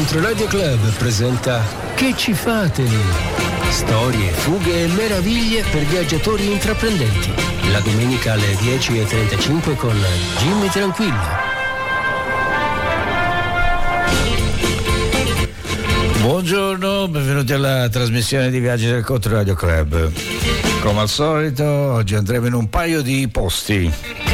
Controradio Club presenta Che ci fate lì? Storie, fughe e meraviglie per viaggiatori intraprendenti. La domenica alle 10:35 con Jimmy Tranquillo. Buongiorno, benvenuti alla trasmissione di Viaggi del Controradio Club. Come al solito, oggi andremo in un paio di posti.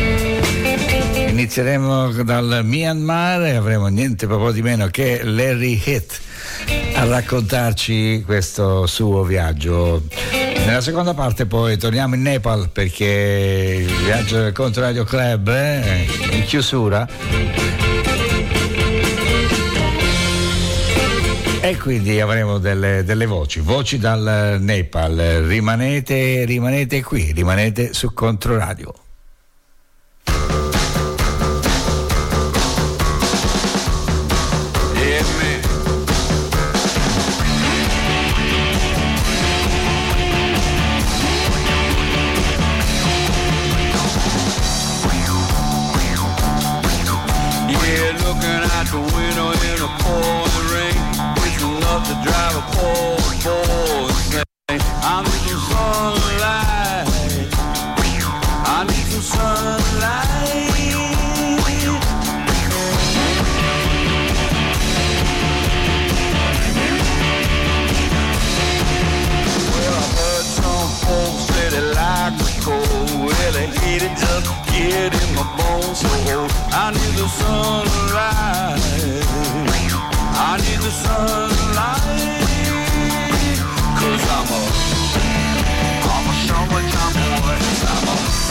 Inizieremo dal Myanmar e avremo niente proprio di meno che Larry Heath a raccontarci questo suo viaggio. Nella seconda parte poi torniamo in Nepal, perché il Viaggio del Controradio Club è in chiusura. E quindi avremo delle voci dal Nepal. Rimanete qui, rimanete su Controradio. To drive a poor boy say, I need some sunlight, I need some sunlight. Well, I heard some folks say they like the cold, well, they hate it just to get in my bones so old. I need the sunlight, I need the sunlight, 'cause I'm a summertime boy. I'm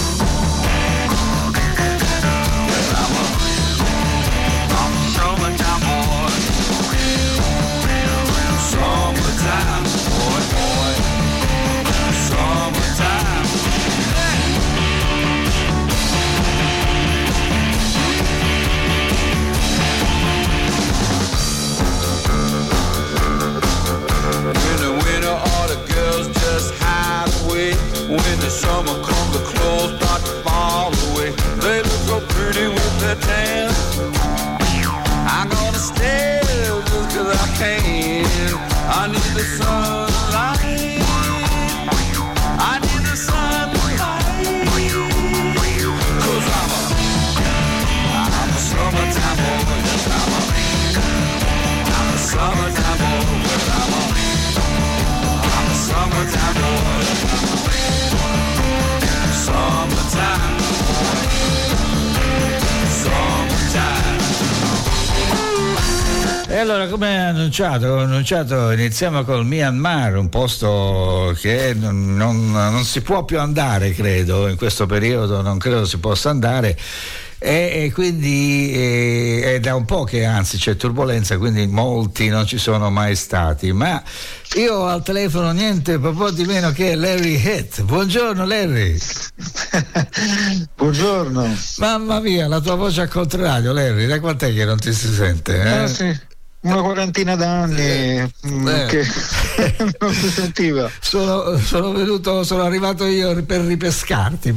a summertime boy. Summertime boy, boy. Summertime. In the winter, all the girls just hide away. When the summer comes, the clothes start to fall away. They look so pretty with their tan. I'm gonna stay just 'cause I can. I need the sunlight, I need the sunlight, 'cause I'm a summertime boy. I'm a summertime boy. Summertime boy, summertime, summertime. E allora, come annunciato, iniziamo col Myanmar, un posto che non si può più andare, credo, in questo periodo non credo si possa andare. E quindi è da un po' che anzi c'è turbolenza, quindi molti non ci sono mai stati, ma io ho al telefono niente proprio di meno che Larry Heath. Buongiorno Larry. Buongiorno. Mamma mia, la tua voce al contrario, Larry, da quant'è che non ti si sente? Sì. Una quarantina d'anni che non si sentiva. Sono arrivato io per ripescarti.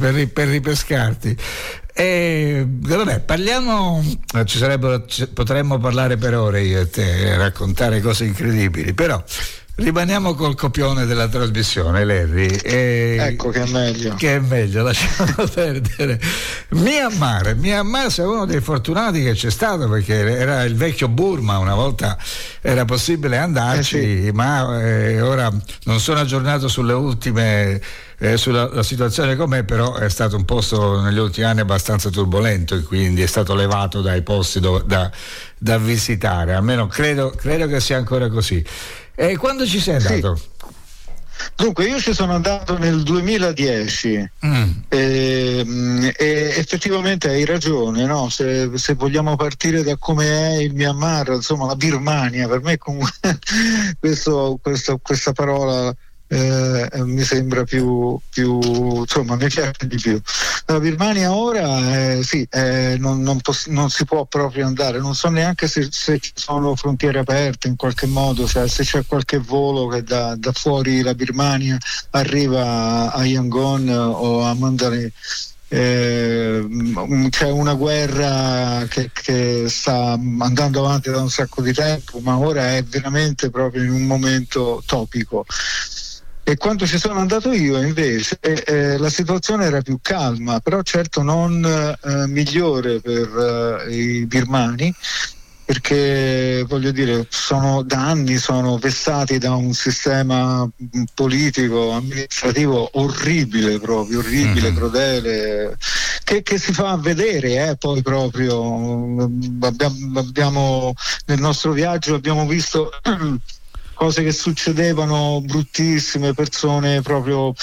E vabbè, parliamo, potremmo parlare per ore io e te, raccontare cose incredibili, però rimaniamo col copione della trasmissione, Larry. Ecco che è meglio. Lasciamo perdere. Myanmar sei uno dei fortunati che c'è stato, perché era il vecchio Burma, una volta era possibile andarci, sì. Ma ora non sono aggiornato sulle ultime sulla situazione com'è, però è stato un posto negli ultimi anni abbastanza turbolento e quindi è stato levato dai posti da visitare, almeno credo che sia ancora così. E quando ci sei andato? Sì. Dunque io ci sono andato nel 2010 e effettivamente hai ragione, no? Se vogliamo partire da come è il Myanmar, insomma la Birmania, per me comunque questa parola mi sembra più insomma mi piace di più. La Birmania ora non si può proprio andare, non so neanche se ci sono frontiere aperte in qualche modo, se c'è qualche volo che da fuori la Birmania arriva a Yangon o a Mandalay. c'è una guerra che sta andando avanti da un sacco di tempo, ma ora è veramente proprio in un momento topico. E quando ci sono andato io invece la situazione era più calma, però certo non migliore per i birmani, perché voglio dire, da anni sono vessati da un sistema politico, amministrativo orribile, proprio orribile, crudele, che si fa vedere poi proprio. Abbiamo nel nostro viaggio abbiamo visto cose che succedevano bruttissime, persone proprio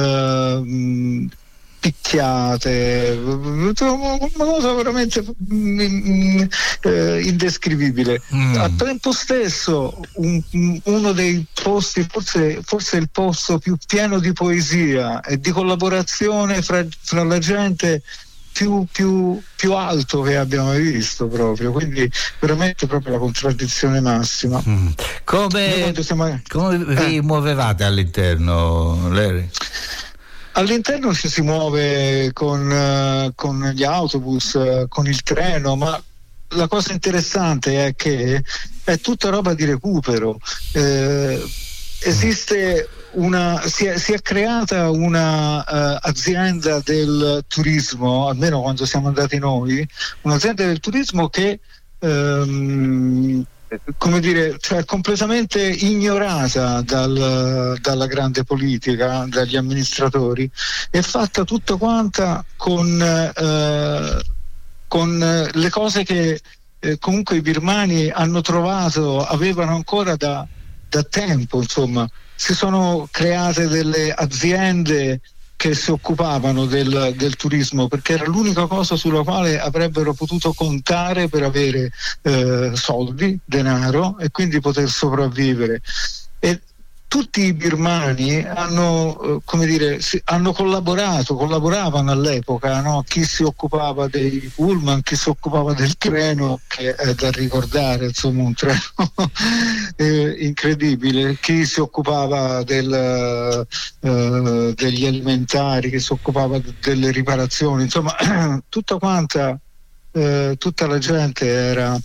picchiate, una cosa veramente indescrivibile. Al tempo stesso uno dei posti, forse il posto più pieno di poesia e di collaborazione fra la gente più alto che abbiamo mai visto, proprio, quindi veramente proprio la contraddizione massima. Come vi muovevate all'interno, Larry? All'interno ci si muove con gli autobus, con il treno, ma la cosa interessante è che è tutta roba di recupero. Esiste si è creata una azienda del turismo, almeno quando siamo andati noi, un'azienda del turismo che come dire, cioè completamente ignorata dalla grande politica, dagli amministratori, è fatta tutta quanta con le cose che comunque i birmani hanno trovato, avevano ancora da tempo, insomma. Si sono create delle aziende che si occupavano del turismo, perché era l'unica cosa sulla quale avrebbero potuto contare per avere soldi, denaro, e quindi poter sopravvivere. E tutti i birmani hanno, hanno collaboravano all'epoca, no? Chi si occupava dei pullman, chi si occupava del treno, che è da ricordare, insomma, un treno incredibile, chi si occupava degli alimentari, chi si occupava delle riparazioni, insomma, tutta la gente era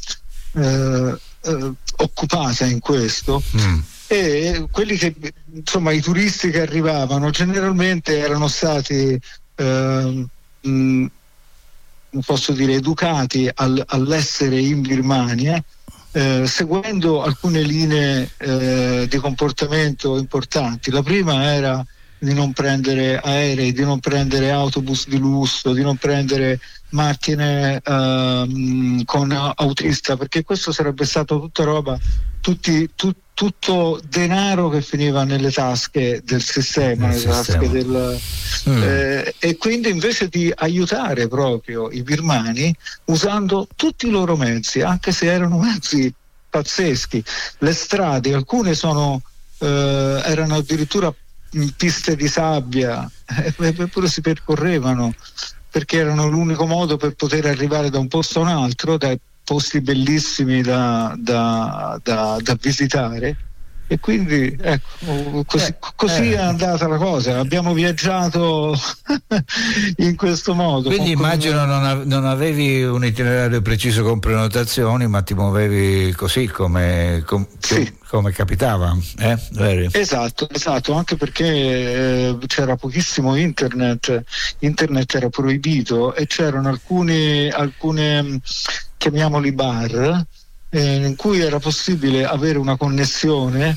occupata in questo. E quelli che, insomma, i turisti che arrivavano generalmente erano stati posso dire educati all'essere in Birmania, seguendo alcune linee di comportamento importanti. La prima era di non prendere aerei, di non prendere autobus di lusso, di non prendere macchine con autista, perché questo sarebbe stato tutta roba, tutto denaro che finiva nelle tasche del sistema, e quindi invece di aiutare proprio i birmani usando tutti i loro mezzi, anche se erano mezzi pazzeschi. Le strade, alcune erano addirittura piste di sabbia, eppure si percorrevano, perché erano l'unico modo per poter arrivare da un posto a un altro, dai posti bellissimi da visitare. E quindi ecco, così è andata la cosa. Abbiamo viaggiato in questo modo. Quindi immagino non avevi un itinerario preciso con prenotazioni, ma ti muovevi così come capitava, Vero? Esatto, anche perché c'era pochissimo internet era proibito, e c'erano alcune chiamiamoli bar, in cui era possibile avere una connessione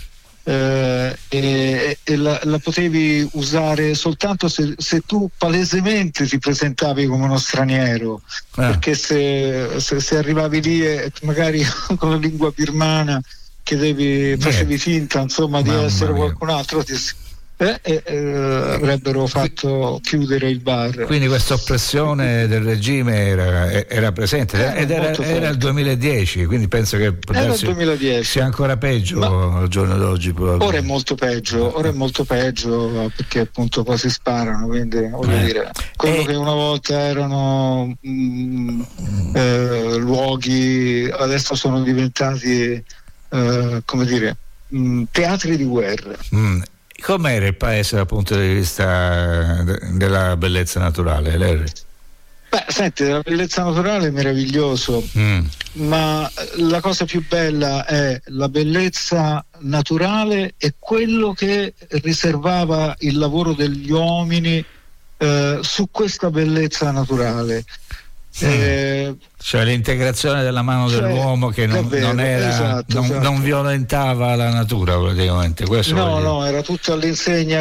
e la potevi usare soltanto se tu palesemente ti presentavi come uno straniero, perché se arrivavi lì e magari con la lingua birmana facevi finta, insomma, di essere qualcun altro, avrebbero fatto chiudere il bar. Quindi questa oppressione del regime era presente, ed era il 2010, quindi penso che sia ancora peggio al giorno d'oggi. Ora è molto peggio, perché appunto poi si sparano, quindi voglio dire, quello che una volta erano luoghi, adesso sono diventati teatri di guerra. Com'era il paese dal punto di vista della bellezza naturale, Larry? Beh, senti, la bellezza naturale è meraviglioso, ma la cosa più bella è la bellezza naturale e quello che riservava il lavoro degli uomini su questa bellezza naturale. Cioè l'integrazione della mano dell'uomo che non era, esatto. Non violentava la natura praticamente. Questo no, era tutta all'insegna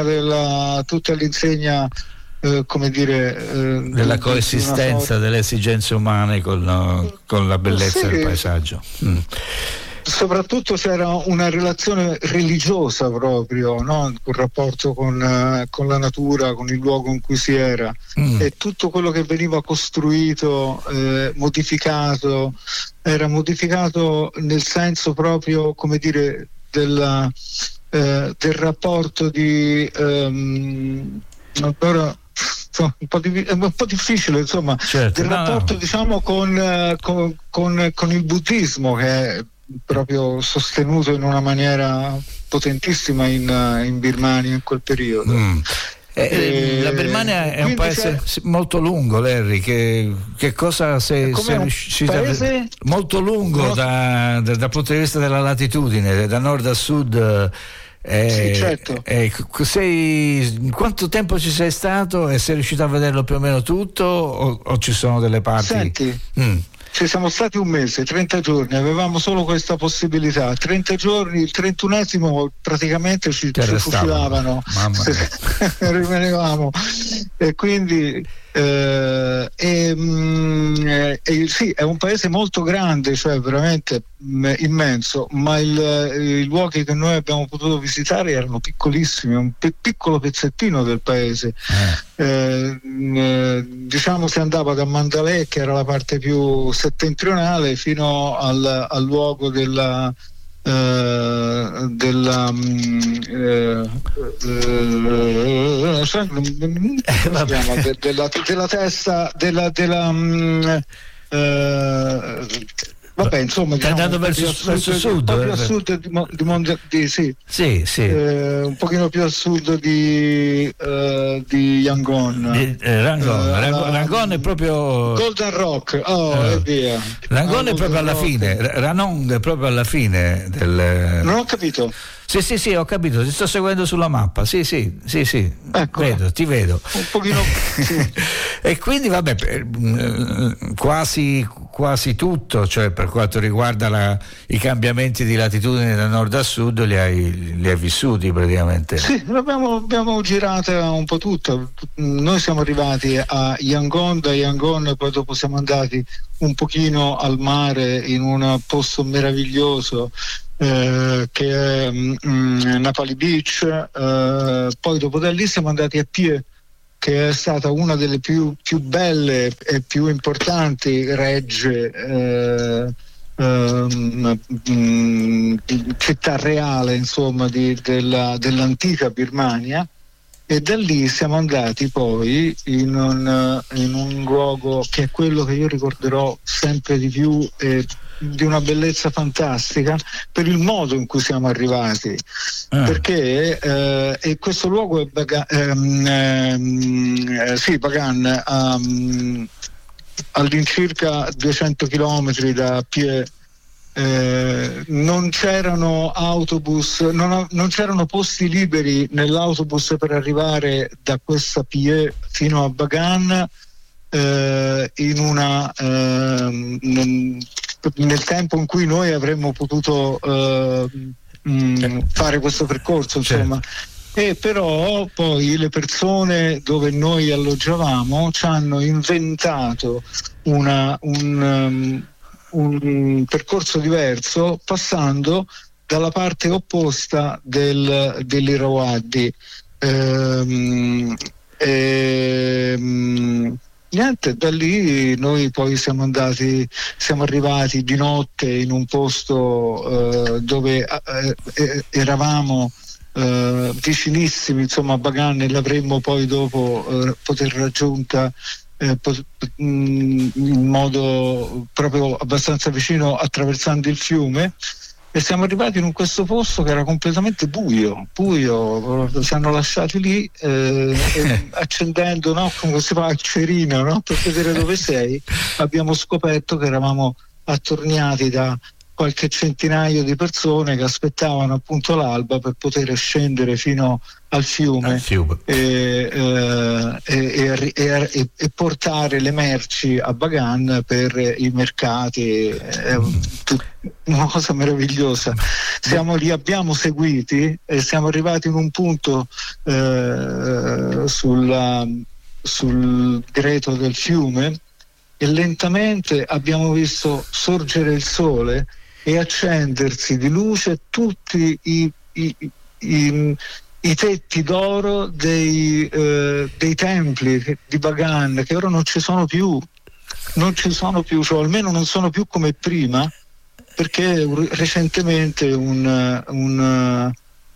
come dire, della coesistenza delle esigenze umane con la bellezza del paesaggio. Soprattutto c'era una relazione religiosa proprio, no? Un rapporto con la natura, con il luogo in cui si era, e tutto quello che veniva costruito, modificato, era modificato nel senso proprio, come dire, del rapporto di ora è un po' difficile, insomma, certo, del rapporto diciamo con il buddismo, che è proprio sostenuto in una maniera potentissima in Birmania in quel periodo. La Birmania è un paese molto lungo, Larry. Che cosa sei riuscito molto lungo dal punto di vista della latitudine, da nord a sud. Sì, certo. Quanto tempo ci sei stato e sei riuscito a vederlo più o meno tutto, o ci sono delle parti? Senti, ci siamo stati un mese, 30 giorni, avevamo solo questa possibilità. 30 giorni, il 31esimo praticamente ci fucilavano, rimanevamo, e quindi sì, è un paese molto grande, cioè veramente immenso, ma i luoghi che noi abbiamo potuto visitare erano piccolissimi, un piccolo pezzettino del paese. Diciamo si andava da Mandalay, che era la parte più settentrionale, fino al luogo della testa vabbè, insomma, stai andando verso sud, un po' più a sud un pochino più a sud di Yangon. Rangon è proprio Golden Rock, e via. Rangon è proprio alla fine, Ranong è proprio alla fine del. Non ho capito. Sì, ho capito, ti sto seguendo sulla mappa. Sì. Ecco. Ti vedo. Un pochino. Sì. E quindi vabbè, quasi tutto, cioè per quanto riguarda i cambiamenti di latitudine da nord a sud li hai vissuti praticamente. Sì, abbiamo girato un po' tutto. Noi siamo arrivati a Yangon, da Yangon poi dopo siamo andati un pochino al mare in un posto meraviglioso che è Napali Beach, poi dopo da lì siamo andati a Pie, che è stata una delle più belle e più importanti regge città reale, insomma, dell'antica Birmania, e da lì siamo andati poi in un luogo che è quello che io ricorderò sempre di più, di una bellezza fantastica per il modo in cui siamo arrivati, perché e questo luogo è Bagan, all'incirca 200 chilometri da Pie. Non c'erano autobus, non c'erano posti liberi nell'autobus per arrivare da questa Pie fino a Bagan nel tempo in cui noi avremmo potuto fare questo percorso, insomma. E però poi le persone dove noi alloggiavamo ci hanno inventato un percorso diverso, passando dalla parte opposta dell'Irrawaddy. Niente, da lì noi poi siamo arrivati di notte in un posto dove eravamo vicinissimi, insomma, a Bagan, e l'avremmo poi dopo poter raggiunta in modo proprio abbastanza vicino, attraversando il fiume. e siamo arrivati in questo posto che era completamente buio, ci hanno lasciati lì accendendo, no, come si fa, il cerino, no, per vedere dove sei. Abbiamo scoperto che eravamo attorniati da qualche centinaio di persone che aspettavano appunto l'alba per poter scendere fino al fiume e portare le merci a Bagan per i mercati. È una cosa meravigliosa. Siamo li abbiamo seguiti e siamo arrivati in un punto sul greto del fiume e lentamente abbiamo visto sorgere il sole e accendersi di luce tutti i tetti d'oro dei templi di Bagan, che ora non ci sono più, cioè almeno non sono più come prima, perché recentemente un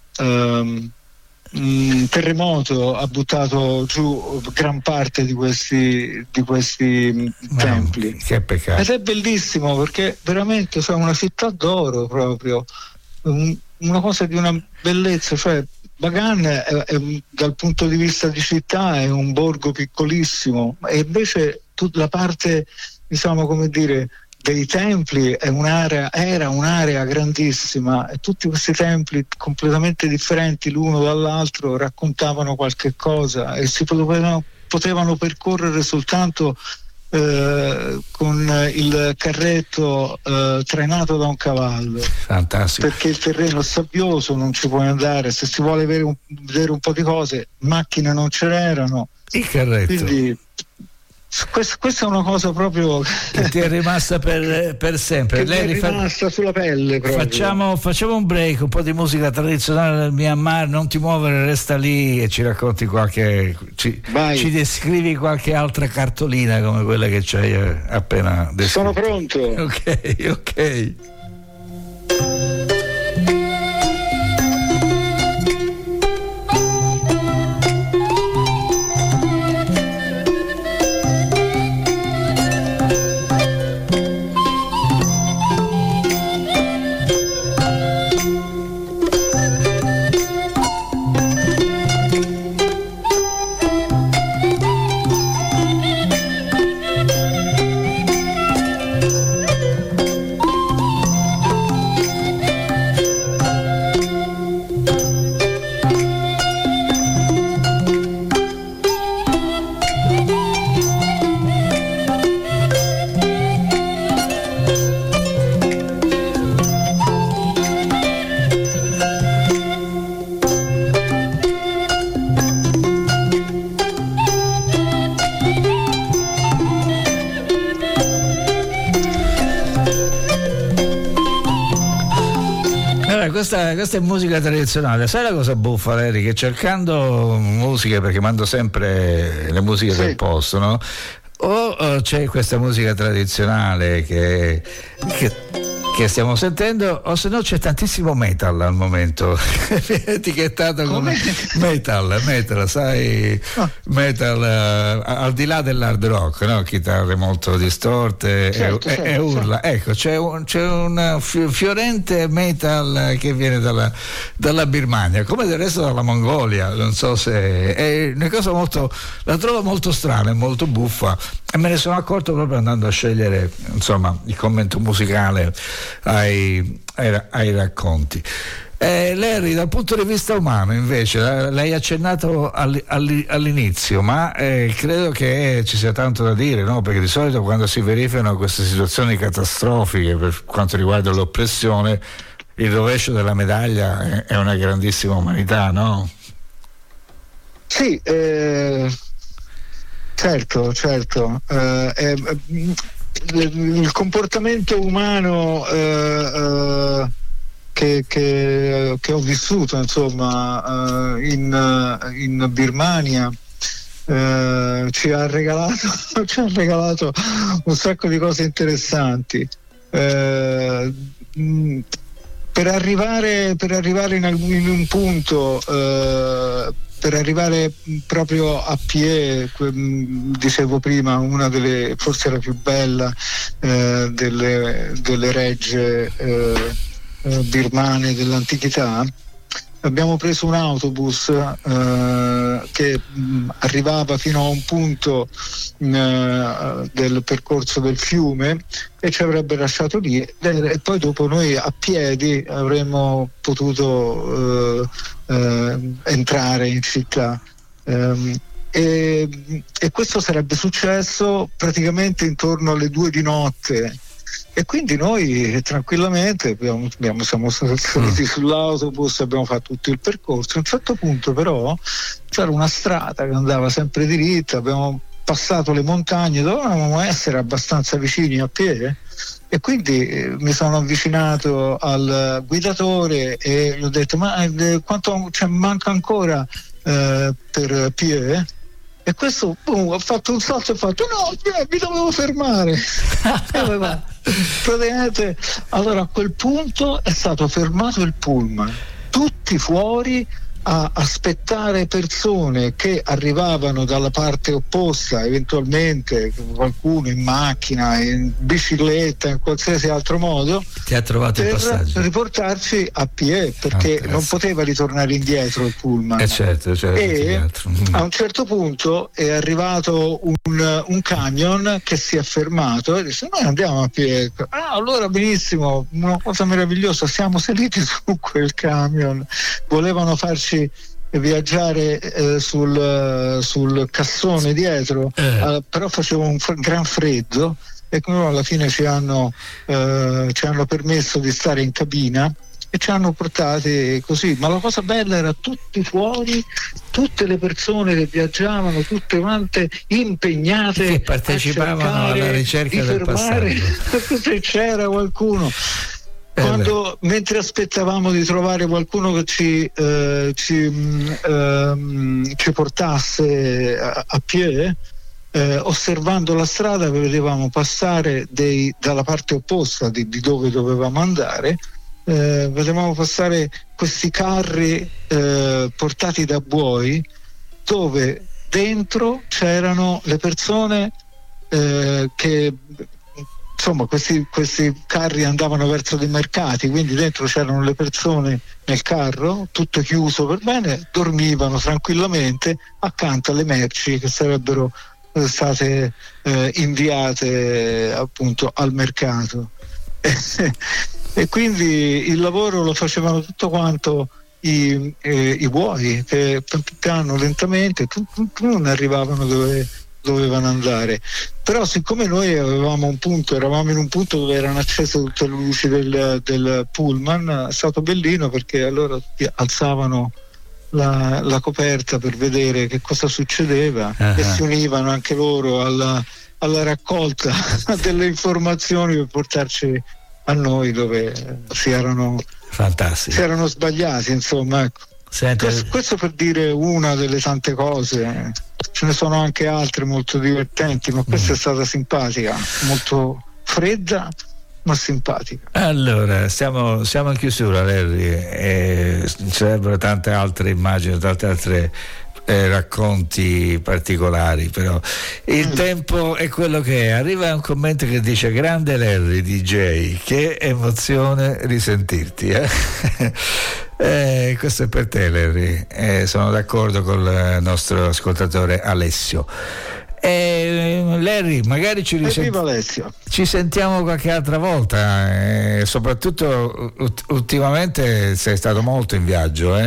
terremoto ha buttato giù gran parte di questi templi. Che peccato. Ed è bellissimo perché veramente c'è una città d'oro proprio, una cosa di una bellezza, cioè Bagan dal punto di vista di città è un borgo piccolissimo, e invece la parte, diciamo, come dire, dei templi era un'area grandissima, e tutti questi templi completamente differenti l'uno dall'altro raccontavano qualche cosa e si potevano percorrere soltanto con il carretto trainato da un cavallo. Fantastico. Perché il terreno è sabbioso, non ci puoi andare. Se si vuole vedere un po' di cose, macchine non ce n'erano. Il carretto. Quindi questa è una cosa proprio che ti è rimasta per sempre. Che è rimasta sulla pelle proprio. Facciamo un break, un po' di musica tradizionale del Myanmar. Non ti muovere, resta lì e ci racconti ci descrivi qualche altra cartolina come quella che ci hai appena descritto. Sono pronto. Ok. Questa è musica tradizionale. Sai la cosa buffa, Larry? Che cercando musiche, perché mando sempre le musiche del posto, no? O c'è questa musica tradizionale che stiamo sentendo, o se no c'è tantissimo metal al momento. Etichettato come metal, sai? Metal al di là dell'hard rock, no? Chitarre molto distorte e urla. Ecco, c'è un fiorente metal che viene dalla Birmania, come del resto dalla Mongolia. Non so se è una cosa la trovo molto strana e molto buffa, e me ne sono accorto proprio andando a scegliere, insomma, il commento musicale ai racconti. Larry, dal punto di vista umano invece, l'hai accennato all'inizio, ma credo che ci sia tanto da dire, no? Perché di solito quando si verificano queste situazioni catastrofiche per quanto riguarda l'oppressione, il rovescio della medaglia è una grandissima umanità, no? Sì, certo. Il comportamento umano che ho vissuto, insomma, in Birmania ci ha regalato un sacco di cose interessanti. Per arrivare in un punto, per arrivare proprio a Phie, dicevo prima, una delle, forse la più bella delle regge birmane dell'antichità, abbiamo preso un autobus che arrivava fino a un punto del percorso del fiume e ci avrebbe lasciato lì, e poi dopo noi a piedi avremmo potuto entrare in città. E questo sarebbe successo praticamente intorno alle 2 di notte. E quindi noi tranquillamente siamo saliti sull'autobus, abbiamo fatto tutto il percorso. A un certo punto però c'era una strada che andava sempre diritta, abbiamo passato le montagne, dovevamo essere abbastanza vicini a piedi, e quindi mi sono avvicinato al guidatore e gli ho detto: ma quanto manca ancora per piedi? E questo ha fatto un salto e ha fatto: no, mi dovevo fermare. Praticamente, allora a quel punto è stato fermato il pullman, tutti fuori a aspettare persone che arrivavano dalla parte opposta, eventualmente qualcuno in macchina, in bicicletta, in qualsiasi altro modo, ti ha trovato il passaggio, per riportarci a piedi, perché non poteva ritornare indietro il pullman. Certo, e a un certo punto è arrivato un camion che si è fermato e disse: noi andiamo a piedi. Allora benissimo, una cosa meravigliosa, siamo saliti su quel camion, volevano farci viaggiare sul cassone dietro, però faceva un gran freddo, e alla fine ci hanno permesso di stare in cabina e ci hanno portati così. Ma la cosa bella era tutti fuori, tutte le persone che viaggiavano, tutte quante impegnate, che partecipavano alla ricerca del passaggio, se c'era qualcuno. Mentre aspettavamo di trovare qualcuno che ci portasse a piedi, osservando la strada vedevamo passare dalla parte opposta di dove dovevamo andare, vedevamo passare questi carri portati da buoi, dove dentro c'erano le persone che... Insomma, questi carri andavano verso dei mercati, quindi dentro c'erano le persone nel carro, tutto chiuso per bene, dormivano tranquillamente accanto alle merci che sarebbero state inviate appunto al mercato. E quindi il lavoro lo facevano tutto quanto i buoi, che pian piano, lentamente, non arrivavano dove dovevano andare. Però siccome noi eravamo in un punto dove erano accese tutte le luci del pullman, è stato bellino, perché allora alzavano la coperta per vedere che cosa succedeva, e si univano anche loro alla raccolta delle informazioni per portarci a noi dove si erano sbagliati, insomma, ecco. Questo per dire una delle tante cose. Ce ne sono anche altre molto divertenti, ma questa è stata simpatica, molto fredda ma simpatica. Allora, siamo in chiusura, Larry, e ci sarebbero tante altre immagini, tante altre racconti particolari, però il tempo è quello che è. Arriva un commento che dice: grande Larry DJ, che emozione risentirti, questo è per te, Larry, sono d'accordo con il nostro ascoltatore Alessio. Larry, magari ci sentiamo qualche altra volta, soprattutto ultimamente sei stato molto in viaggio,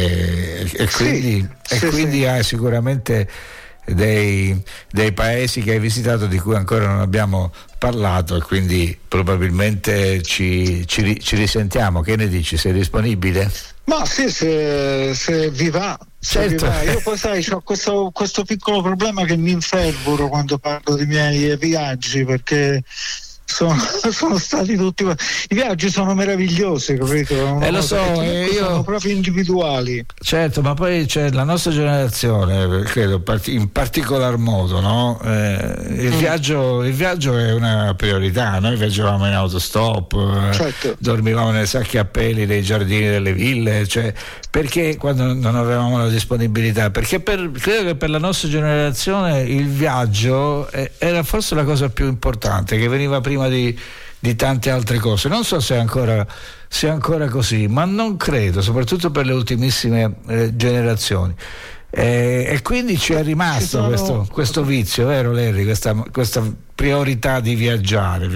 quindi hai sicuramente dei paesi che hai visitato di cui ancora non abbiamo parlato, e quindi probabilmente ci risentiamo. Che ne dici? Sei disponibile? Ma sì, se vi va. Certo. Io poi sai, ho questo piccolo problema che mi infervoro quando parlo dei miei viaggi, perché sono stati tutti i viaggi sono meravigliosi, capito? Lo so, sono proprio individuali. Certo, ma poi c'è la nostra generazione, credo in particolar modo, no? Il viaggio è una priorità. Noi viaggiavamo in autostop, certo. Dormivamo nei sacchi a peli dei giardini delle ville, cioè, perché quando non avevamo la disponibilità? Perché credo che per la nostra generazione il viaggio era forse la cosa più importante, che veniva prima di di tante altre cose. Non so se è ancora così, ma non credo, soprattutto per le ultimissime generazioni. E quindi ci è rimasto questo vizio, vero Larry? Questa priorità di viaggiare.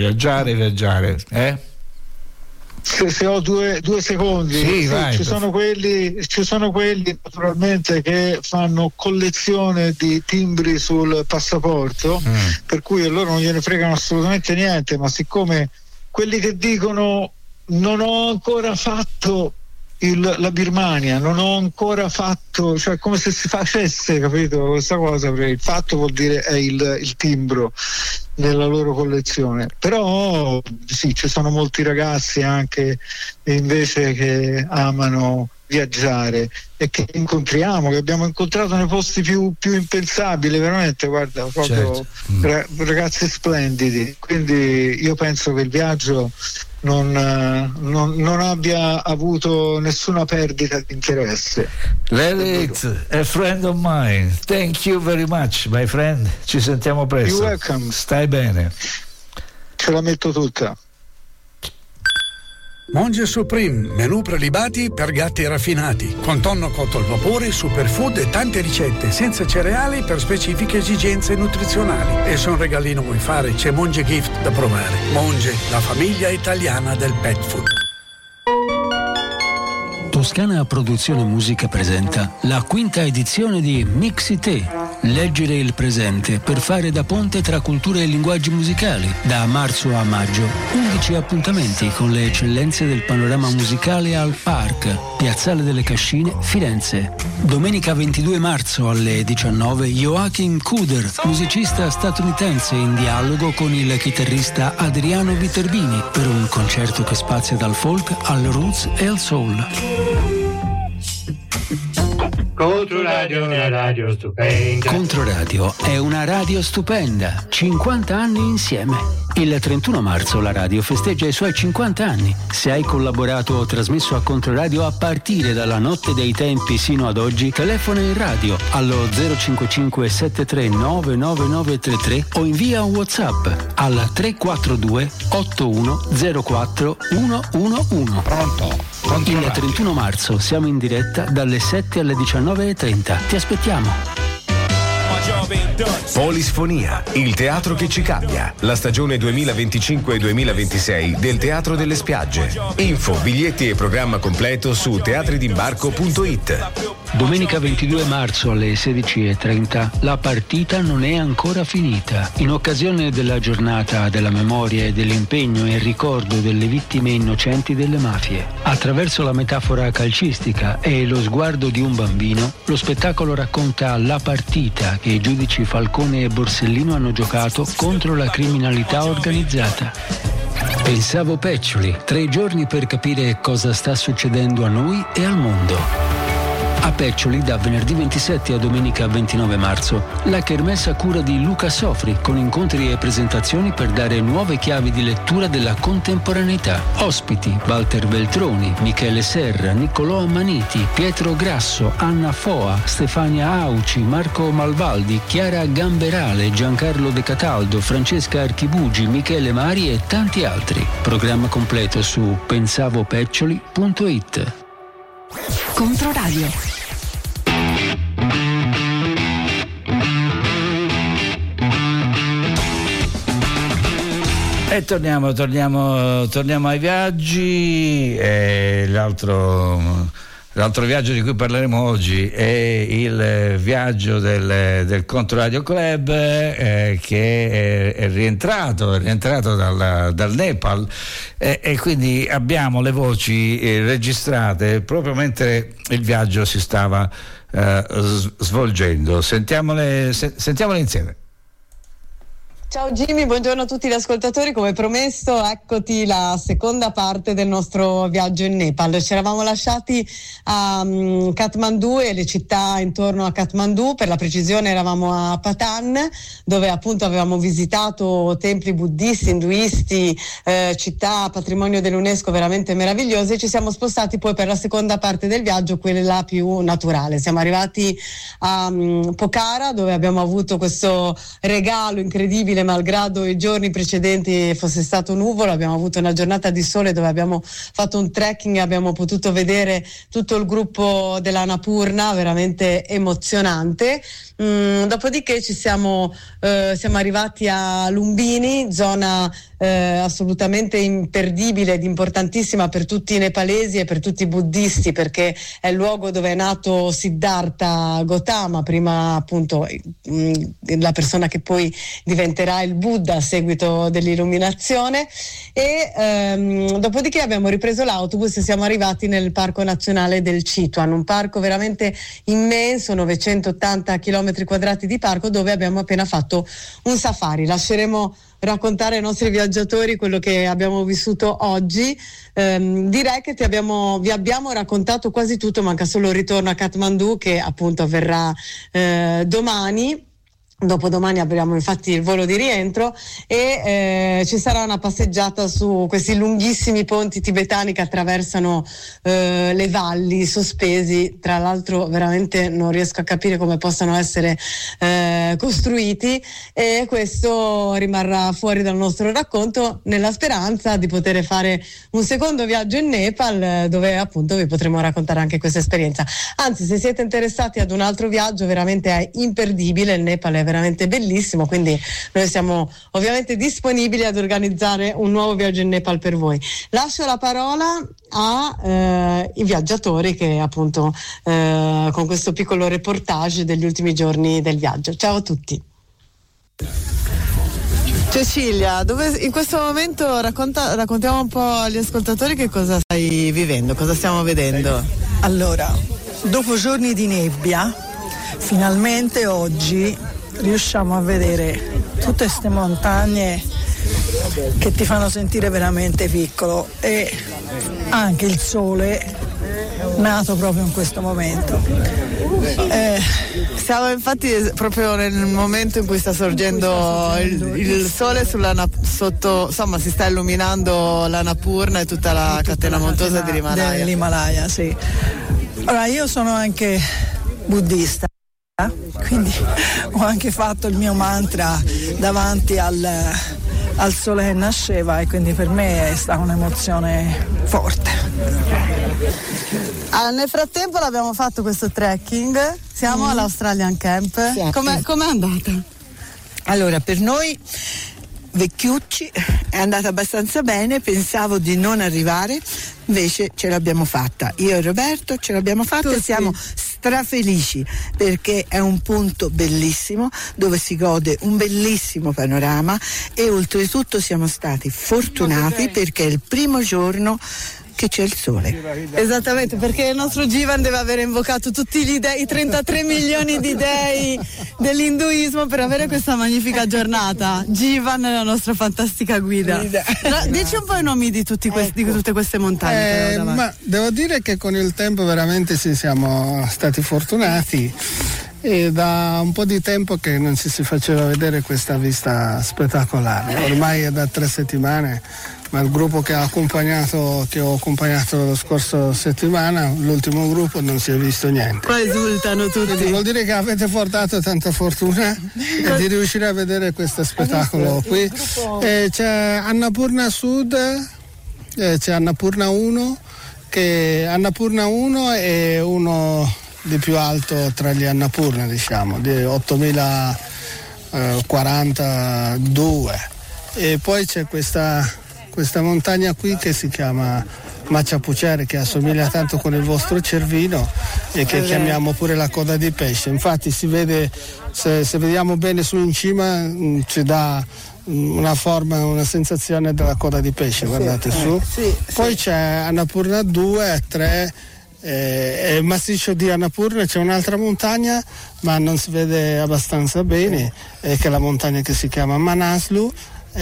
Se ho due secondi, sì, vai, ci sono quelli naturalmente che fanno collezione di timbri sul passaporto, per cui a loro non gliene fregano assolutamente niente, ma siccome quelli che dicono non ho ancora fatto la Birmania, non ho ancora fatto, cioè come se si facesse, capito, questa cosa, perché il fatto vuol dire è il timbro nella loro collezione. Però sì, ci sono molti ragazzi anche invece che amano viaggiare e che incontriamo, che abbiamo incontrato nei posti più impensabili, veramente, guarda, proprio ragazzi splendidi. Quindi io penso che il viaggio non abbia avuto nessuna perdita di interesse. Larry, a friend of mine, thank you very much my friend, ci sentiamo presto. You're welcome. Stai bene, ce la metto tutta. Monge Supreme, menù prelibati per gatti raffinati, con tonno cotto al vapore, superfood e tante ricette senza cereali per specifiche esigenze nutrizionali. E se un regalino vuoi fare, c'è Monge Gift da provare. Monge, la famiglia italiana del pet food. Toscana Produzione Musica presenta la 5ª edizione di Mixite. Leggere il presente per fare da ponte tra culture e linguaggi musicali. Da marzo a maggio, 11 appuntamenti con le eccellenze del panorama musicale al Park, Piazzale delle Cascine, Firenze. Domenica 22 marzo alle 19, Joachim Kuder, musicista statunitense in dialogo con il chitarrista Adriano Viterbini, per un concerto che spazia dal folk al roots e al soul. Controradio è una radio stupenda. Controradio è una radio stupenda. 50 anni insieme. Il 31 marzo la radio festeggia i suoi 50 anni. Se hai collaborato o trasmesso a Controradio a partire dalla notte dei tempi sino ad oggi, telefona in radio allo 055 73 99933 o invia un WhatsApp al 342 8104 111. Pronto? Il 31 marzo siamo in diretta dalle 7 alle 19:30. Ti aspettiamo. Polisfonia, il teatro che ci cambia. La stagione 2025-2026 del Teatro delle Spiagge. Info, biglietti e programma completo su teatridimbarco.it. Domenica 22 marzo alle 16:30 la partita non è ancora finita. In occasione della giornata della memoria e dell'impegno e ricordo delle vittime innocenti delle mafie. Attraverso la metafora calcistica e lo sguardo di un bambino, lo spettacolo racconta la partita che i giudici Falcone e Borsellino hanno giocato contro la criminalità organizzata. Pensavo Peccioli, 3 giorni per capire cosa sta succedendo a noi e al mondo. A Peccioli, da venerdì 27 a domenica 29 marzo, la kermesse a cura di Luca Sofri, con incontri e presentazioni per dare nuove chiavi di lettura della contemporaneità. Ospiti: Walter Veltroni, Michele Serra, Niccolò Ammaniti, Pietro Grasso, Anna Foa, Stefania Auci, Marco Malvaldi, Chiara Gamberale, Giancarlo De Cataldo, Francesca Archibugi, Michele Mari e tanti altri. Programma completo su pensavopeccioli.it. Controradio. E torniamo ai viaggi. L'altro viaggio di cui parleremo oggi è il viaggio del Controradio Club, che è rientrato dal Nepal, e quindi abbiamo le voci registrate proprio mentre il viaggio si stava svolgendo. Sentiamole insieme. Ciao Jimmy, buongiorno a tutti gli ascoltatori. Come promesso, eccoti la seconda parte del nostro viaggio in Nepal. Ci eravamo lasciati a Kathmandu e le città intorno a Kathmandu. Per la precisione eravamo a Patan, dove appunto avevamo visitato templi buddisti, induisti, città patrimonio dell'UNESCO veramente meravigliose, e ci siamo spostati poi per la seconda parte del viaggio, quella più naturale. Siamo arrivati a Pokhara, dove abbiamo avuto questo regalo incredibile possibile, malgrado i giorni precedenti fosse stato nuvolo. Abbiamo avuto una giornata di sole dove abbiamo fatto un trekking, abbiamo potuto vedere tutto il gruppo dell'Annapurna, veramente emozionante. Dopodiché siamo arrivati a Lumbini, zona assolutamente imperdibile ed importantissima per tutti i nepalesi e per tutti i buddisti, perché è il luogo dove è nato Siddhartha Gautama, prima appunto la persona che poi diventerà il Buddha a seguito dell'illuminazione. E dopodiché abbiamo ripreso l'autobus e siamo arrivati nel Parco Nazionale del Chitwan, un parco veramente immenso, 980 km quadrati di parco, dove abbiamo appena fatto un safari. Lasceremo raccontare ai nostri viaggiatori quello che abbiamo vissuto oggi. Direi che vi abbiamo raccontato quasi tutto, manca solo il ritorno a Kathmandu, che appunto avverrà domani. Dopodomani avremo infatti il volo di rientro e ci sarà una passeggiata su questi lunghissimi ponti tibetani che attraversano le valli sospesi. Tra l'altro veramente non riesco a capire come possano essere costruiti, e questo rimarrà fuori dal nostro racconto, nella speranza di poter fare un secondo viaggio in Nepal, dove appunto vi potremo raccontare anche questa esperienza. Anzi, se siete interessati ad un altro viaggio, veramente è imperdibile, il Nepal è veramente bellissimo, quindi noi siamo ovviamente disponibili ad organizzare un nuovo viaggio in Nepal per voi. Lascio la parola ai viaggiatori che appunto con questo piccolo reportage degli ultimi giorni del viaggio. Ciao a tutti. Cecilia, in questo momento raccontiamo un po' agli ascoltatori che cosa stai vivendo, cosa stiamo vedendo. Allora, dopo giorni di nebbia, finalmente oggi riusciamo a vedere tutte queste montagne che ti fanno sentire veramente piccolo, e anche il sole nato proprio in questo momento. Siamo infatti proprio nel momento in cui sta sorgendo il sole sotto, insomma si sta illuminando l'Annapurna e tutta la catena montuosa dell'Himalaya, sì. Allora, io sono anche buddista, quindi ho anche fatto il mio mantra davanti al sole che nasceva, e quindi per me è stata un'emozione forte. Nel frattempo l'abbiamo fatto questo trekking, siamo all'Australian Camp. Sì. Com'è andata? Allora, per noi vecchiucci è andata abbastanza bene, pensavo di non arrivare, invece ce l'abbiamo fatta. Io e Roberto ce l'abbiamo fatta e siamo strafelici, perché è un punto bellissimo dove si gode un bellissimo panorama, e oltretutto siamo stati fortunati perché è il primo giorno che c'è il sole. Esattamente, perché il nostro Jivan deve aver invocato tutti gli dei, i 33 milioni di dei dell'induismo per avere questa magnifica giornata. Jivan è la nostra fantastica guida. Dici un po' i nomi di tutte queste montagne. Ma devo dire che con il tempo veramente siamo stati fortunati, e da un po' di tempo che non si faceva vedere questa vista spettacolare. Ormai è da 3 settimane, ma il gruppo che ho accompagnato la scorsa settimana, l'ultimo gruppo, non si è visto niente. Qua esultano tutti. Quindi vuol dire che avete portato tanta fortuna di riuscire a vedere questo spettacolo qui. C'è Annapurna Sud, c'è Annapurna 1, che Annapurna 1 è uno di più alto tra gli Annapurna, diciamo, di 8042, e poi c'è questa montagna qui che si chiama Machapuchere, che assomiglia tanto con il vostro Cervino e che chiamiamo pure la coda di pesce. Infatti si vede, se vediamo bene su in cima, ci dà una forma, una sensazione della coda di pesce, guardate su. Poi c'è Annapurna 2 e 3, e il massiccio di Annapurna. C'è un'altra montagna ma non si vede abbastanza bene, che è la montagna che si chiama Manaslu,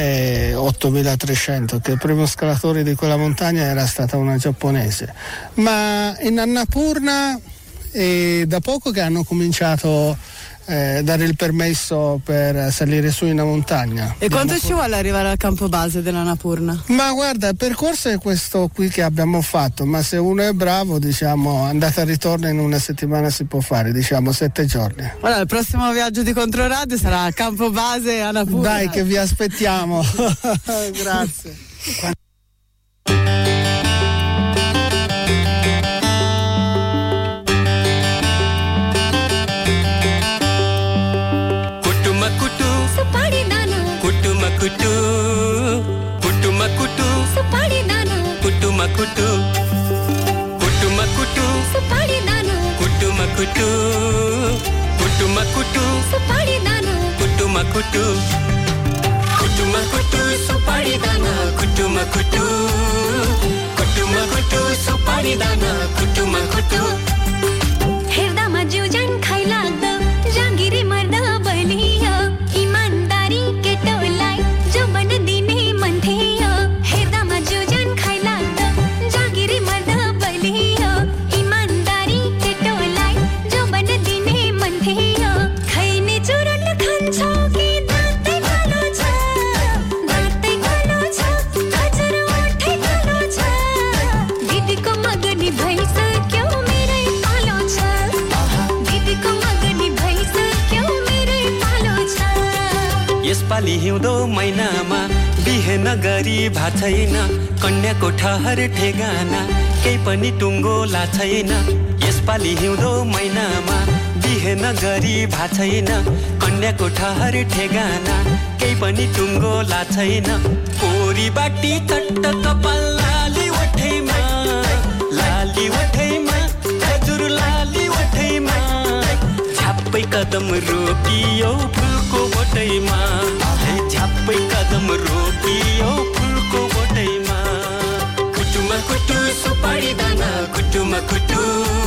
8300, che il primo scalatore di quella montagna era stata una giapponese. Ma in Annapurna da poco che hanno cominciato dare il permesso per salire su in una montagna. E quanto ci vuole arrivare al campo base dell'Annapurna? Ma guarda, il percorso è questo qui che abbiamo fatto, ma se uno è bravo, diciamo, andata e ritorno in una settimana si può fare, diciamo 7 giorni. Allora, il prossimo viaggio di Controradio sarà al campo base Annapurna. Dai che vi aspettiamo. Grazie. Kutu makutu supari dano kutu makutu supari dano kutu makutu supari dano kutu makutu supari dano kutu makutu herda ma jujan khai lagda jangiri marda baliya imandari ke tolai jo ban dine man thiya herda ma jujan khai lagda jangiri marda baliya imandari ke tolai jo ban dine man thiya khaine churan khancha ke daate kalo cha हजुर उठे कलो छ दिदीको मगनी भइसक्यो मेरै पालो छ दिदीको मगनी भइसक्यो मेरै पालो छ यसपालि हिउँदो महिनामा बिहे नगरी भा छैन कन्याको ठहर ठेगाना केही पनि टुङ्गो ला छैन यसपालि हिउँदो महिनामा बिहे नगरी भा छैन कन्याको ठहर ठेगाना केही पनि टुङ्गो ला छैन कोरी बाटी चट्ट कपाल लाली वठैमा हजुर लाली वठैमा झ्याप्पै कदम रोकियो फुलको बोटैमा झ्याप्पै कदम रोकियो फुलको बोटैमा कुटुमा कुटु सुपारी दाना कुटुमा कुटु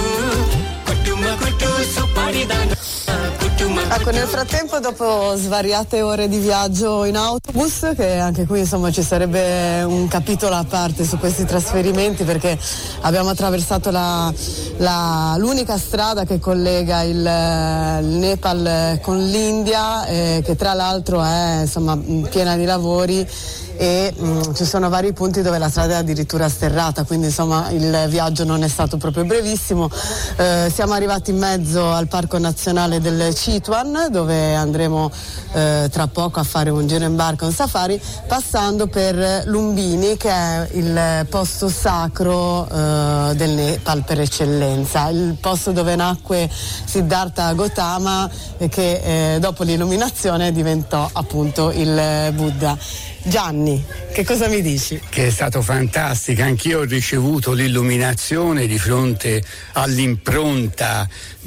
सुपारी दाना. Ecco, nel frattempo, dopo svariate ore di viaggio in autobus, che anche qui insomma ci sarebbe un capitolo a parte su questi trasferimenti, perché abbiamo attraversato l'unica strada che collega il Nepal con l'India, che tra l'altro è insomma piena di lavori e ci sono vari punti dove la strada è addirittura sterrata, quindi insomma il viaggio non è stato proprio brevissimo. Siamo arrivati in mezzo al Parco Nazionale del Chitwan, dove andremo tra poco a fare un giro in barca, un safari, passando per Lumbini, che è il posto sacro del Nepal per eccellenza, il posto dove nacque Siddhartha Gautama e che dopo l'illuminazione diventò appunto il Buddha. Gianni, che cosa mi dici? Che è stato fantastico, anch'io ho ricevuto l'illuminazione di fronte all'impronta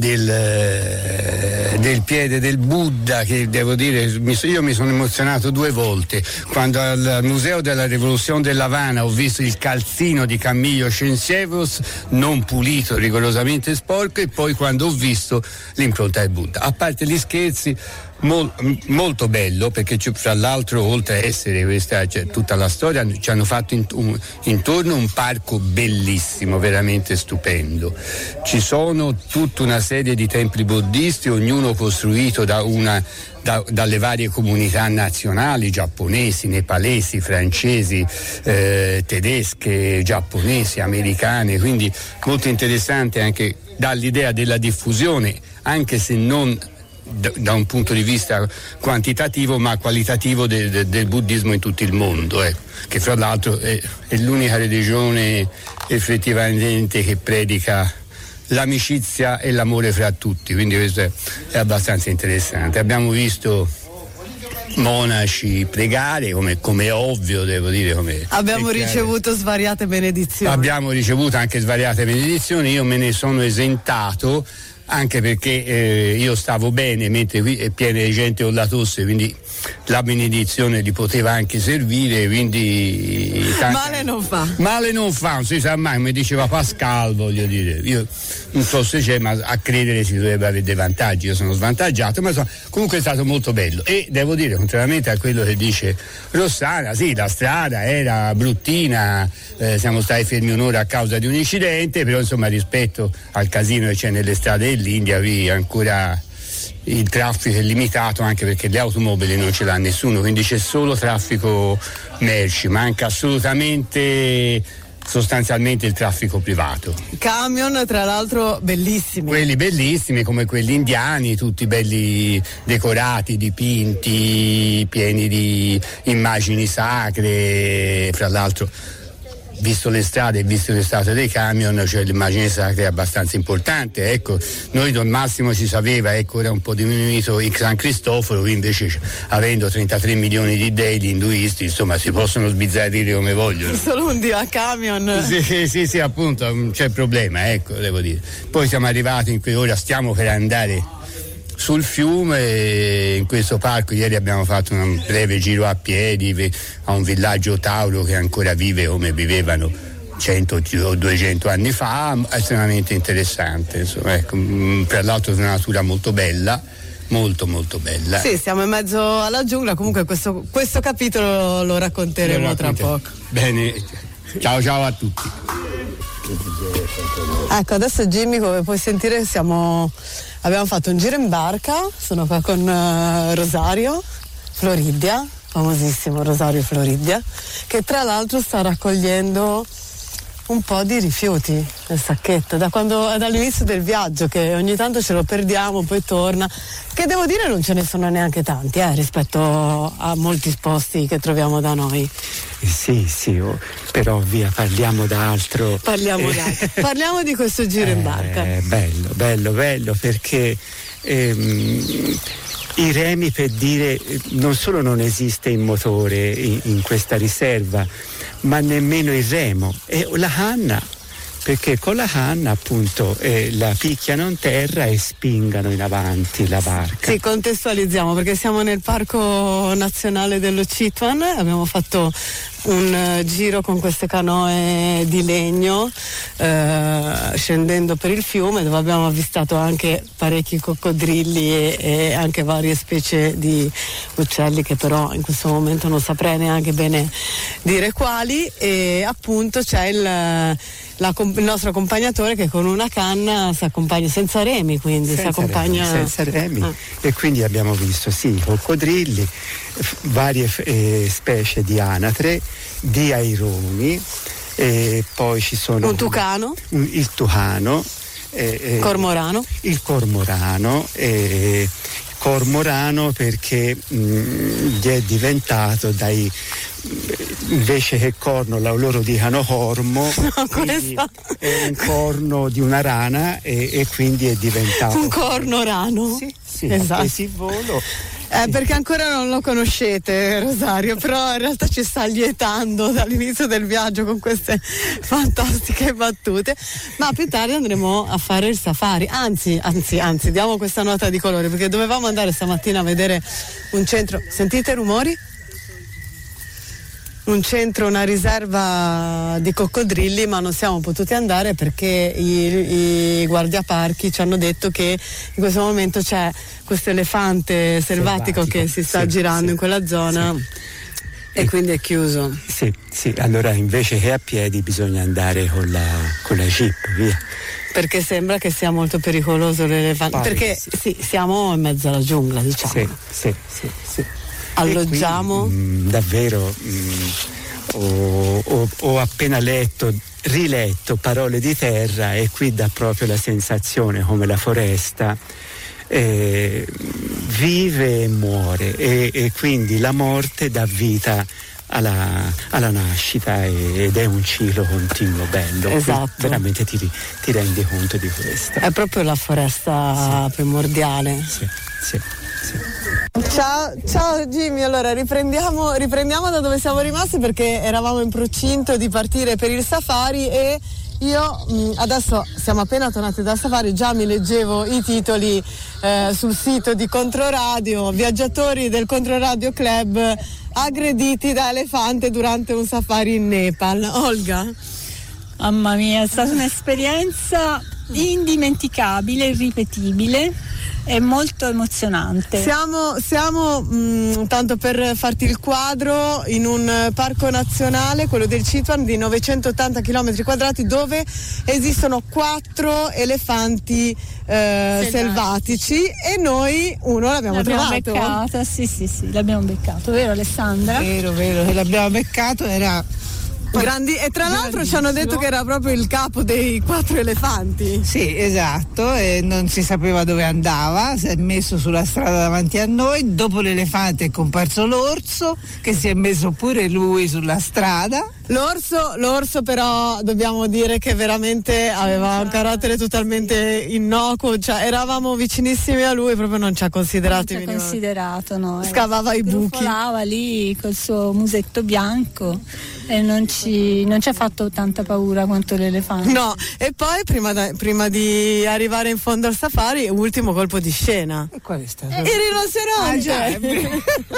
del piede del Buddha, che devo dire, io mi sono emozionato 2 volte, quando al Museo della Rivoluzione dell'Havana ho visto il calzino di Camillo Cienfuegos non pulito, rigorosamente sporco, e poi quando ho visto l'impronta del Buddha. A parte gli scherzi, molto bello, perché fra l'altro, oltre a essere questa, cioè, tutta la storia, ci hanno fatto intorno un parco bellissimo, veramente stupendo. Ci sono tutta una serie di templi buddisti, ognuno costruito dalle varie comunità nazionali, giapponesi, nepalesi, francesi, tedesche, giapponesi, americane, quindi molto interessante anche dall'idea della diffusione, anche se non da un punto di vista quantitativo ma qualitativo del buddismo in tutto il mondo, che fra l'altro è l'unica religione effettivamente che predica l'amicizia e l'amore fra tutti, quindi questo è abbastanza interessante. Abbiamo visto monaci pregare, come ovvio, devo dire. Abbiamo ricevuto svariate benedizioni. Abbiamo ricevuto anche svariate benedizioni, io me ne sono esentato, anche perché io stavo bene, mentre qui è piena di gente con la tosse, quindi la benedizione li poteva anche servire, quindi male non fa, non si sa mai, come diceva Pascal, voglio dire, io non so se c'è, ma a credere si dovrebbe avere dei vantaggi, io sono svantaggiato, ma comunque è stato molto bello. E devo dire, contrariamente a quello che dice Rossana, sì, la strada era bruttina, siamo stati fermi un'ora a causa di un incidente, però insomma rispetto al casino che c'è nelle strade dell'India, qui ancora il traffico è limitato, anche perché le automobili non ce l'ha nessuno, quindi c'è solo traffico merci, manca sostanzialmente il traffico privato. Camion, tra l'altro, bellissimi. Quelli bellissimi, come quelli indiani, tutti belli decorati, dipinti, pieni di immagini sacre. Fra l'altro, visto le strade e visto le strade dei camion, cioè l'immagine sacra è abbastanza importante. Ecco, noi al massimo si sapeva, ecco, era un po' diminuito il San Cristoforo, qui invece, avendo 33 milioni di dei, gli induisti, insomma, si possono sbizzarrire come vogliono. Solo un dio a camion. Sì, appunto, non c'è problema, ecco, devo dire. Poi siamo arrivati in cui ora stiamo per andare sul fiume, in questo parco ieri abbiamo fatto un breve giro a piedi a un villaggio tauro che ancora vive come vivevano 100 o 200 anni fa, estremamente interessante, insomma, ecco, per l'altro una natura molto bella, molto bella. Sì, siamo in mezzo alla giungla, comunque questo capitolo lo racconteremo tra poco. Bene, ciao a tutti. Ecco, adesso Jimmy, come puoi sentire, abbiamo fatto un giro in barca, sono qua con Rosario Floridia, famosissimo Rosario Floridia, che tra l'altro sta raccogliendo un po' di rifiuti nel sacchetto dall'inizio del viaggio, che ogni tanto ce lo perdiamo, poi torna, che devo dire non ce ne sono neanche tanti rispetto a molti posti che troviamo da noi. Sì, però via, parliamo d'altro. Parliamo di questo giro in barca. Bello, perché i remi, per dire, non solo non esiste il motore in questa riserva, ma nemmeno il remo, e la canna, perché con la canna appunto la picchiano in terra e spingano in avanti la barca. Sì, contestualizziamo, perché siamo nel Parco Nazionale dello Chitwan, abbiamo fatto un giro con queste canoe di legno scendendo per il fiume, dove abbiamo avvistato anche parecchi coccodrilli e anche varie specie di uccelli, che però in questo momento non saprei neanche bene dire quali, e appunto c'è il nostro accompagnatore che con una canna si accompagna, senza remi, quindi senza remi. E quindi abbiamo visto coccodrilli, varie specie di anatre, di aironi, e poi ci sono un tucano, il tucano, il cormorano perché gli è diventato invece che corno loro dicano cormo, è un corno di una rana e quindi è diventato un corno rano. Sì, esatto. Sì, volo. Perché ancora non lo conoscete, Rosario, però in realtà ci sta lietando dall'inizio del viaggio con queste fantastiche battute, ma più tardi andremo a fare il safari, anzi, diamo questa nota di colore, perché dovevamo andare stamattina a vedere un centro, sentite rumori? Un centro, una riserva di coccodrilli, ma non siamo potuti andare perché i guardiaparchi ci hanno detto che in questo momento c'è questo elefante selvatico che si sta girando in quella zona e quindi è chiuso. Sì, allora invece che a piedi bisogna andare con la jeep, via. Perché sembra che sia molto pericoloso l'elefante, perché siamo in mezzo alla giungla, diciamo. Sì. Alloggiamo. Davvero ho appena riletto Parole di terra, e qui dà proprio la sensazione come la foresta vive e muore, e quindi la morte dà vita alla nascita, ed è un ciclo continuo bello. Esatto. Veramente ti rendi conto di questo. È proprio la foresta primordiale. Sì. Ciao Jimmy, allora riprendiamo da dove siamo rimasti, perché eravamo in procinto di partire per il safari, e io adesso siamo appena tornati dal safari, già mi leggevo i titoli sul sito di Controradio: viaggiatori del Controradio Club aggrediti da elefante durante un safari in Nepal. Olga? Mamma mia, è stata un'esperienza indimenticabile, irripetibile. è molto emozionante. Siamo tanto per farti il quadro, in un parco nazionale, quello del Chitwan, di 980 km2, dove esistono 4 elefanti selvatici, e noi uno l'abbiamo trovato. Beccato, sì, l'abbiamo beccato, vero Alessandra? Vero, che l'abbiamo beccato, era grandi, e tra l'altro ci hanno detto che era proprio il capo dei 4 elefanti. Sì, esatto, e non si sapeva dove andava, si è messo sulla strada davanti a noi. Dopo l'elefante è comparso l'orso, che si è messo pure lui sulla strada. L'orso però dobbiamo dire che veramente aveva un carattere totalmente innocuo, cioè eravamo vicinissimi a lui, proprio non ci ha considerati. Non ci ha considerato, no. Scavava i buchi. Volava lì col suo musetto bianco e non ci ha fatto tanta paura quanto l'elefante. No, e poi prima di arrivare in fondo al safari, ultimo colpo di scena. E qual è stato? Il rinoceronte.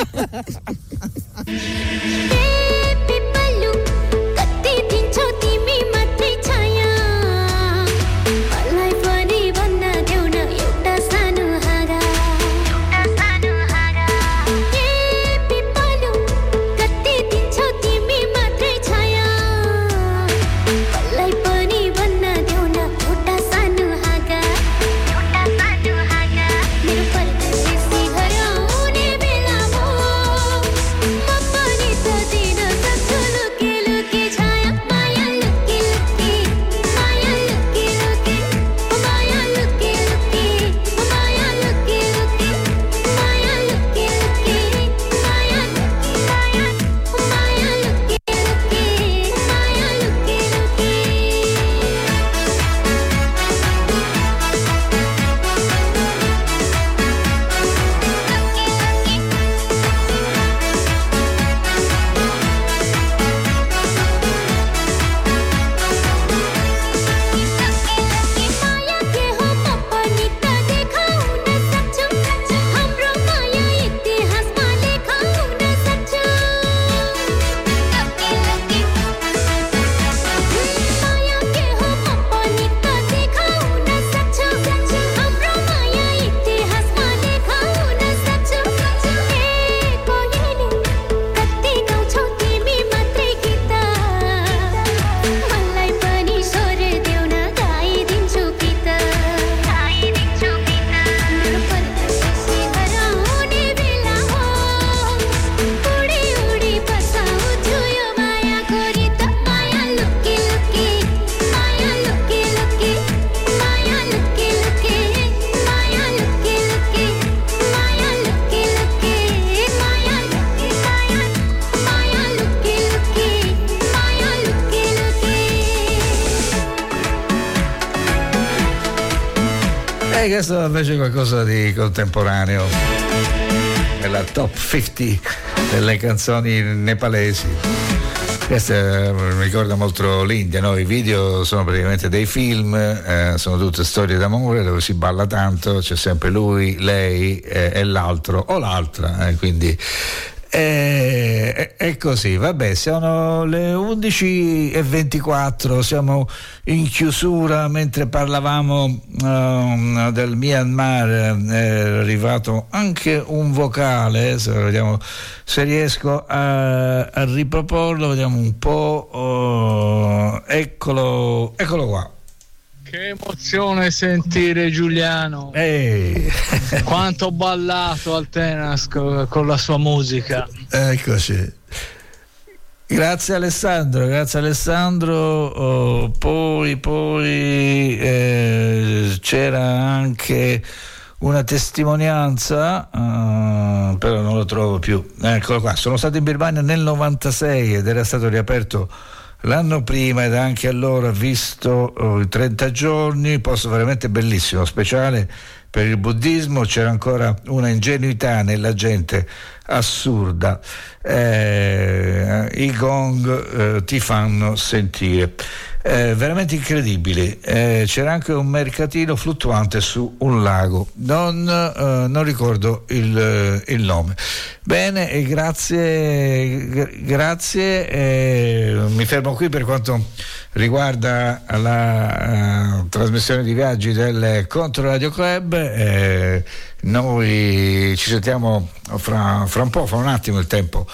Questo invece è qualcosa di contemporaneo, nella top 50 delle canzoni nepalesi. Questo mi ricorda molto l'India, no? I video sono praticamente dei film, sono tutte storie d'amore dove si balla tanto, c'è sempre lui, lei e l'altro o l'altra, quindi è così. Vabbè, sono le 11:24, siamo in chiusura. Mentre parlavamo del Myanmar è arrivato anche un vocale, vediamo se riesco a riproporlo, vediamo un po'. Eccolo qua. Che emozione sentire Giuliano. Quanto ho ballato al Tenas con la sua musica. Eccoci. Grazie Alessandro. Poi c'era anche una testimonianza, però non lo trovo più. Eccolo qua. Sono stato in Birmania nel 96 ed era stato riaperto l'anno prima, ed anche allora visto i 30 giorni, posto veramente bellissimo, speciale per il buddismo. C'era ancora una ingenuità nella gente assurda. I gong ti fanno sentire. veramente incredibili. C'era anche un mercatino fluttuante su un lago, non ricordo il nome. Bene, e grazie. Mi fermo qui per quanto riguarda la trasmissione di viaggi del Controradio Club. Noi ci sentiamo fra un po', fra un attimo, il tempo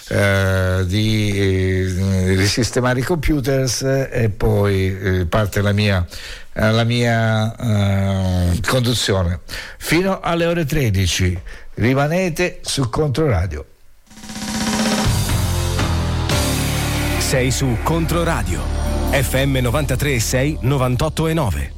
di risistemare i computers, e poi parte la mia conduzione fino alle ore 13. Rimanete su Controradio. Sei su Controradio FM 93.6, 98.9.